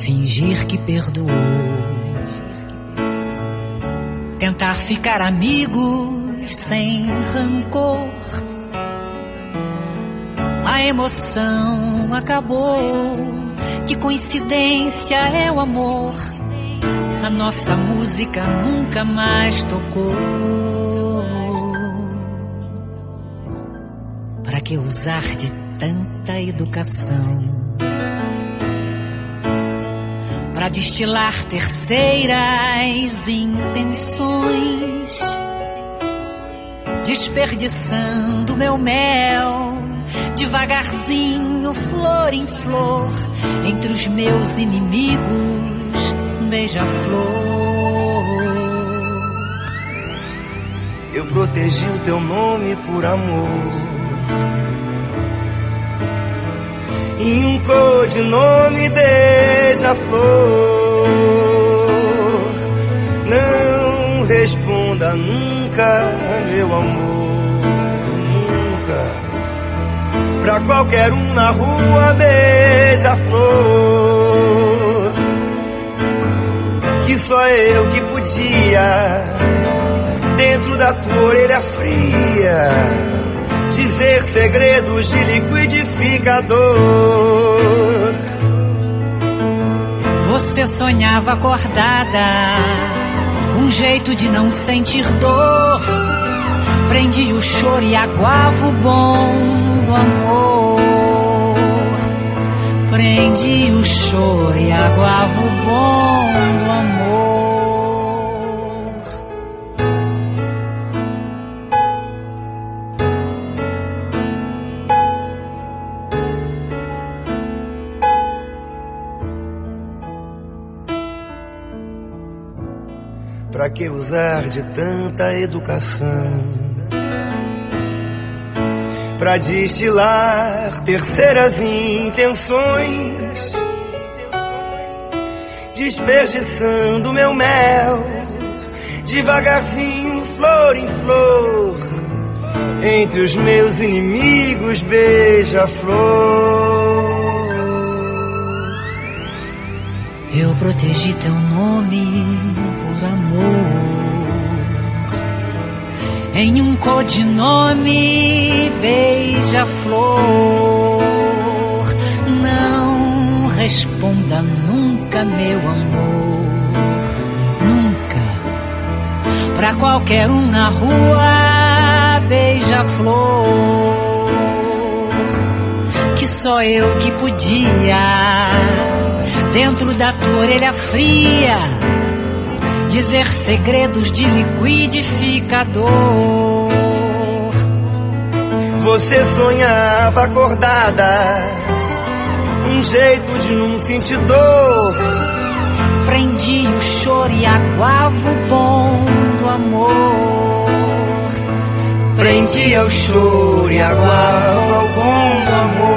fingir que perdoou, tentar ficar amigos sem rancor. A emoção acabou, que coincidência é o amor. A nossa música nunca mais tocou. Para que usar de tanta educação? Para destilar terceiras intenções, desperdiçando meu mel, devagarzinho, flor em flor, entre os meus inimigos, beija-flor. Eu protegi o teu nome por amor, em um codinome beija-flor. Não responda nunca, meu amor, nunca. Pra qualquer um na rua beija-flor, que só eu que podia, dentro da tua orelha fria, dizer segredos de liquidificador. Você sonhava acordada, um jeito de não sentir dor. Prendi o choro e aguava o bom do amor. Prendi o choro e aguava o bom do amor. Pra que usar de tanta educação? Pra destilar terceiras intenções, desperdiçando meu mel, devagarzinho, flor em flor, entre os meus inimigos, beija-flor. Eu protegi teu nome por amor, em um codinome beija-flor. Não responda nunca, meu amor, nunca. Pra qualquer um na rua beija-flor, que só eu que podia, dentro da tua orelha fria, dizer segredos de liquidificador. Você sonhava acordada, um jeito de não sentir dor. Prendi o choro e aguava o bom do amor. Prendia o choro e aguava o bom do amor.